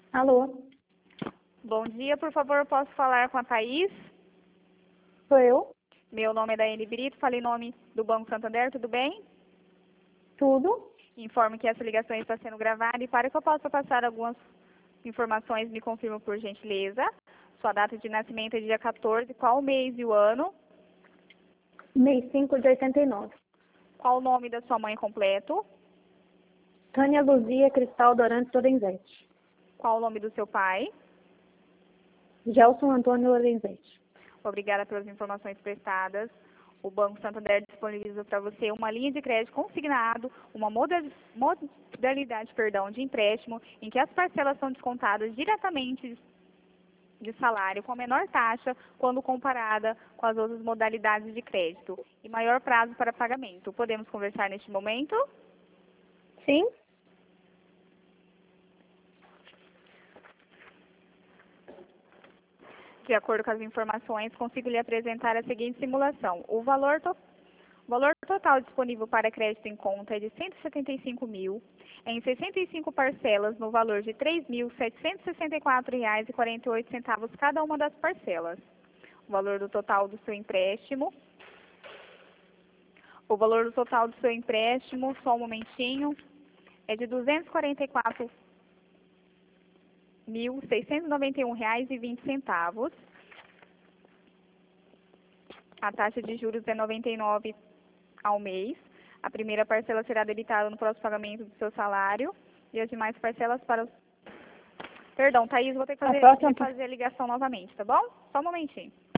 Alô, Bom dia, por favor, posso falar com a Thaís? sou eu? Meu nome é Daiane Brito, falo em nome do Banco Santander, tudo bem? Tudo? Informo que essa ligação está sendo gravada e para que eu possa passar algumas informações, me confirma por gentileza. Sua data de nascimento é dia 14, qual o mês e o ano? Mês 5 de 89. Qual o nome da sua mãe completo? Tânia Luzia Cristal Dorantes Lorenzetti. Qual o nome do seu pai? Gelson Antônio Lorenzetti. Obrigada pelas informações prestadas. O Banco Santander disponibiliza para você uma linha de crédito consignado, uma modalidade de empréstimo, em que as parcelas são descontadas diretamente de salário com a menor taxa quando comparada com as outras modalidades de crédito e maior prazo para pagamento. Podemos conversar neste momento? Sim? De acordo com as informações, consigo lhe apresentar a seguinte simulação. O valor total disponível para crédito em conta é de R$ 175 mil, em 65 parcelas no valor de R$ 3.764,48 cada uma das parcelas. O valor do total do seu empréstimo, só um momentinho, é de R$ 244.691,20. A taxa de juros é 99 ao mês. A primeira parcela será debitada no próximo pagamento do seu salário e as demais parcelas para os... Perdão, Thaís, vou ter que fazer a ligação novamente, tá bom? Só um momentinho.